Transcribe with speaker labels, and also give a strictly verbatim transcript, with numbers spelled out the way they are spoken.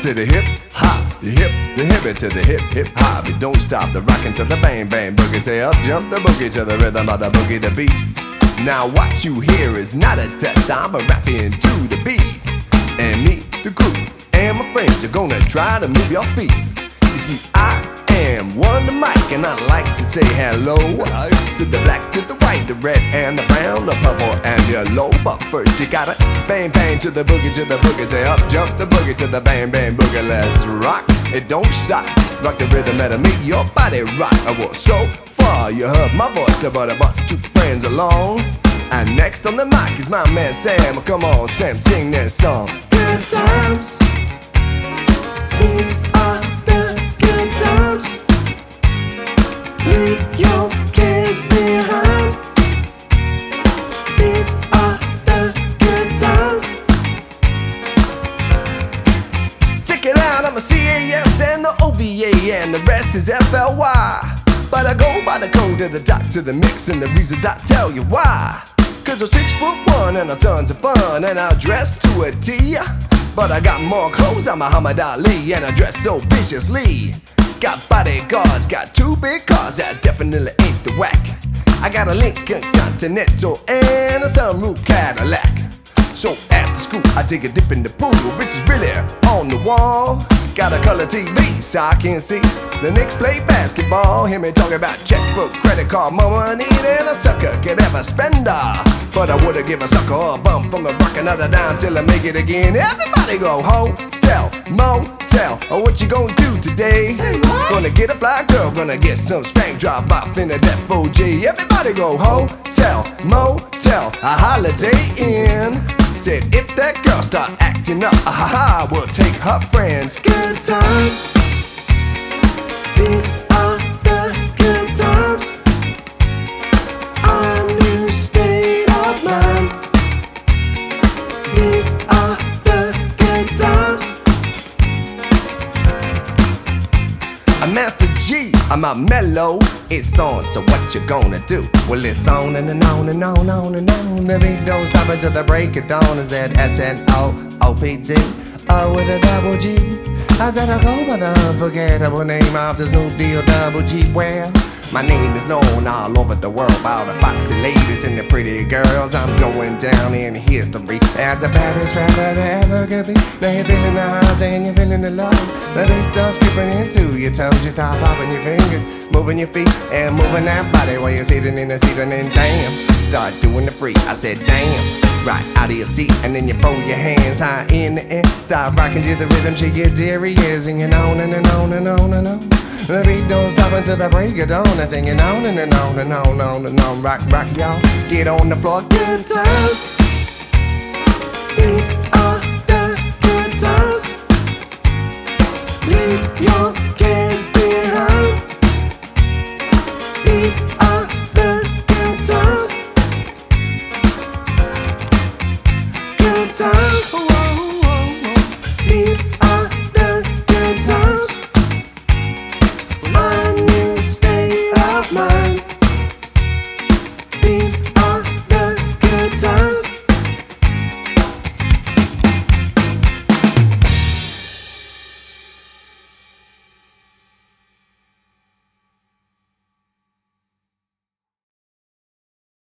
Speaker 1: to the hip hop, the hip, the hip it to the hip hip hop. It don't stop the rockin' to the bang bang boogie. Say up jump the boogie to the rhythm of the boogie the beat. Now what you hear is not a test. I'm a rapping to the beat, and me, the crew, and my friends are gonna try to move your feet. You see, I am Wonder Mike, and I like to say hello to the black, to the white, the red and the brown, the purple and yellow. But first you gotta bang bang to the boogie, to the boogie. Say up jump the boogie to the bang bang boogie. Let's rock, it don't stop. Rock the rhythm that'll make your body rock. I was so far you heard my voice, but I brought two friends along. And next on the mic is my man Sam. Come on Sam, sing that song.
Speaker 2: Good times, these are the good times. Leave your cares behind. These are the good times.
Speaker 1: Check it out, I'm a C A S and the O V A, and the rest is F L Y. But I go by the code to the dot to the mix, and the reasons I tell you why. Cause I'm six foot one and I'm tons of fun, and I dress to a T. But I got more clothes, I'm Muhammad Ali, and I dress so viciously. Got bodyguards, got two big cars, that definitely ain't the whack. I got a Lincoln Continental and a sunroof Cadillac. So after school I take a dip in the pool, which is really on the wall. Got a color T V so I can see the Knicks play basketball. Hear me talking about checkbook, credit card, more money than a sucker could ever spend. But I would've give a sucker a bump from a rock another down till I make it again. Everybody go hotel, motel, or what you gonna do today?
Speaker 2: Say what?
Speaker 1: Gonna get a fly girl, gonna get some spank, drop off in a Def O J. Everybody go hotel, motel, a Holiday Inn. Said if that girl start acting up, ah ha ha, we'll take her friends.
Speaker 2: Good times, these are the good times. A new state of mind. These are the good times.
Speaker 1: I'm Master G, I'm a mellow. It's on, so what you gonna do? Well, it's on and, and on and on and on and on. The beat don't stop until the break of dawn. Is that S N O O P T? Oh, with a double G. I said I go by the unforgettable name of this new deal, Double G. Well, my name is known all over the world by all the foxy ladies and the pretty girls. I'm going down in history as the baddest rapper that ever could be. Now you're feeling the highs and you're feeling the lows. The bass starts creeping into your toes. You start popping your fingers, moving your feet, and moving that body while you're sitting in the seat. And then damn, start doing the freak. I said damn, right out of your seat, and then you throw your hands high in the air. Start rocking to the rhythm, shake your derrieres, and you're on and, and on and on and on. The beat don't stop until the break of dawn. I'm singing on and, and on and on and on and on. Rock, rock, y'all, get on the floor.
Speaker 2: Good times, these are the good times. Leave your cares behind. These are the good times. Good times. These are the good times. A new state of mind. These